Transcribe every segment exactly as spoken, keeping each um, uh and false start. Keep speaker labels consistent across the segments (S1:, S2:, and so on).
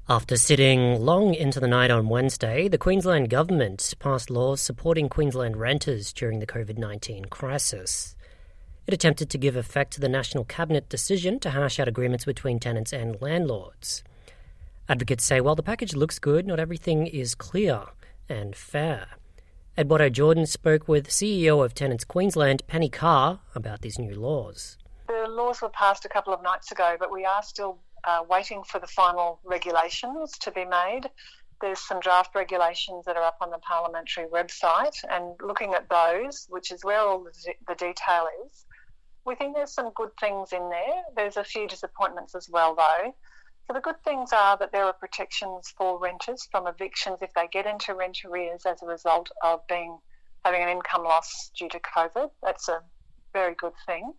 S1: After sitting long into the night on Wednesday, the Queensland Government passed laws supporting Queensland renters during the covid nineteen crisis. It attempted to give effect to the National Cabinet decision to hash out agreements between tenants and landlords. Advocates say while the package looks good, not everything is clear and fair. Eduardo Jordan spoke with C E O of Tenants Queensland, Penny Carr, about these new laws.
S2: The laws were passed a couple of nights ago, but we are still Uh, waiting for the final regulations to be made. There's some draft regulations that are up on the parliamentary website, and looking at those, which is where all the, de- the detail is, we think there's some good things in there. There's a few disappointments as well, though. So the good things are that there are protections for renters from evictions if they get into rent arrears as a result of being having an income loss due to COVID. That's a very good thing.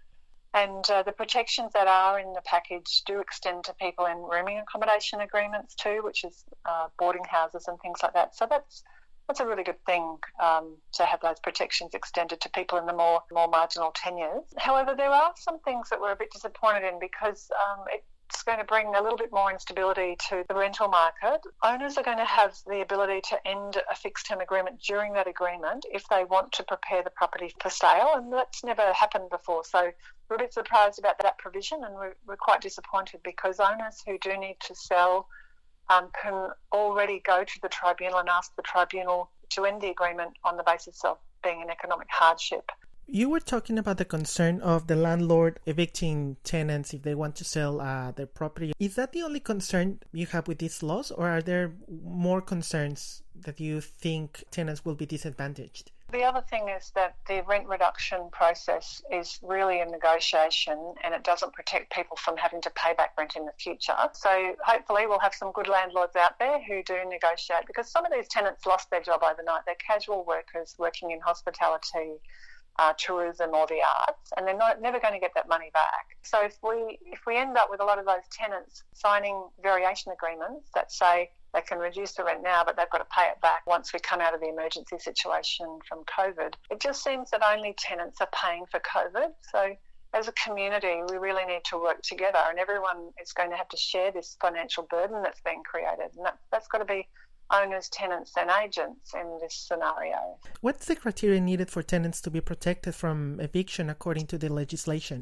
S2: And uh, the protections that are in the package do extend to people in rooming accommodation agreements too, which is uh, boarding houses and things like that. So that's that's a really good thing um, to have those protections extended to people in the more more marginal tenures. However, there are some things that we're a bit disappointed in because um, it's going to bring a little bit more instability to the rental market. Owners are going to have the ability to end a fixed term agreement during that agreement if they want to prepare the property for sale, and that's never happened before. So we're a bit surprised about that provision, and we're, we're quite disappointed because owners who do need to sell um, can already go to the tribunal and ask the tribunal to end the agreement on the basis of being an economic hardship.
S3: You were talking about the concern of the landlord evicting tenants if they want to sell uh, their property. Is that the only concern you have with these laws, or are there more concerns that you think tenants will be disadvantaged?
S2: The other thing is that the rent reduction process is really a negotiation, and it doesn't protect people from having to pay back rent in the future. So hopefully we'll have some good landlords out there who do negotiate, because some of these tenants lost their job overnight. They're casual workers working in hospitality, Uh, tourism or the arts, and they're not, never going to get that money back. So if we if we end up with a lot of those tenants signing variation agreements that say they can reduce the rent now but they've got to pay it back once we come out of the emergency situation from COVID, it just seems that only tenants are paying for COVID. So as a community, we really need to work together, and everyone is going to have to share this financial burden that's being created, and that, that's got to be owners, tenants and agents in this scenario.
S3: What's the criteria needed for tenants to be protected from eviction according to the legislation?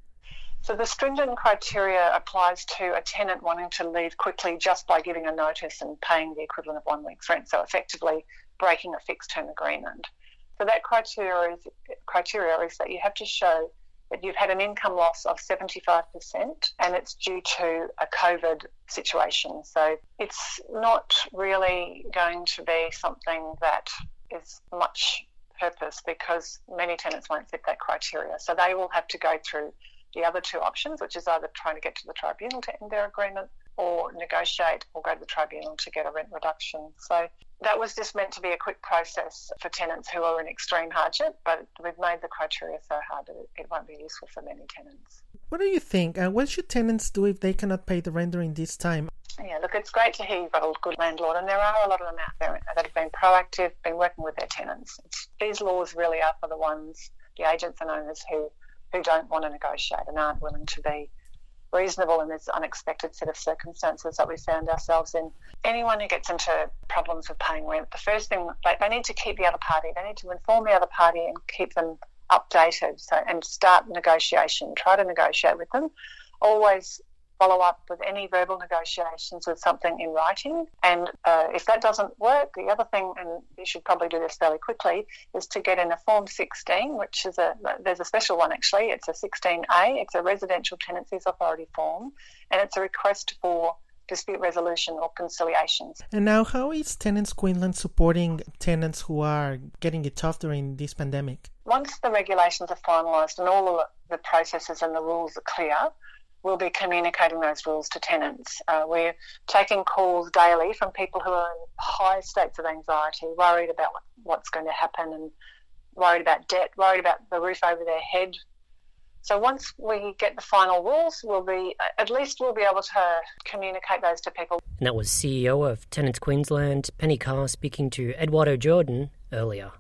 S2: So the stringent criteria applies to a tenant wanting to leave quickly just by giving a notice and paying the equivalent of one week's rent, so effectively breaking a fixed term agreement. So that criteria is, criteria is that you have to show that you've had an income loss of seventy-five percent and it's due to a COVID situation. So it's not really going to be something that is much purpose, because many tenants won't fit that criteria. So they will have to go through the other two options, which is either trying to get to the tribunal to end their agreement or negotiate or go to the tribunal to get a rent reduction. So that was just meant to be a quick process for tenants who are in extreme hardship, but we've made the criteria so hard that it won't be useful for many tenants.
S3: What do you think? Uh, what should tenants do if they cannot pay the rent during this time?
S2: Yeah, look, it's great to hear you've got a good landlord, and there are a lot of them out there that have been proactive, been working with their tenants. It's, these laws really are for the ones, the agents and owners who, who don't want to negotiate and aren't willing to be reasonable in this unexpected set of circumstances that we found ourselves in. Anyone who gets into problems with paying rent, the first thing, they, they need to keep the other party. They need to inform the other party and keep them updated. So, and start negotiation. Try to negotiate with them. Always follow up with any verbal negotiations with something in writing. And uh, if that doesn't work, the other thing, and you should probably do this fairly quickly, is to get in a Form sixteen, which is a, there's a special one actually, it's a sixteen A, it's a Residential Tenancies Authority form, and it's a request for dispute resolution or conciliations.
S3: And now, how is Tenants Queensland supporting tenants who are getting it tough during this pandemic?
S2: Once the regulations are finalised and all of the processes and the rules are clear, we'll be communicating those rules to tenants. Uh, we're taking calls daily from people who are in high states of anxiety, worried about what, what's going to happen, and worried about debt, worried about the roof over their head. So once we get the final rules, we'll be at least we'll be able to communicate those to people.
S1: And that was C E O of Tenants Queensland, Penny Carr, speaking to Eduardo Jordan earlier.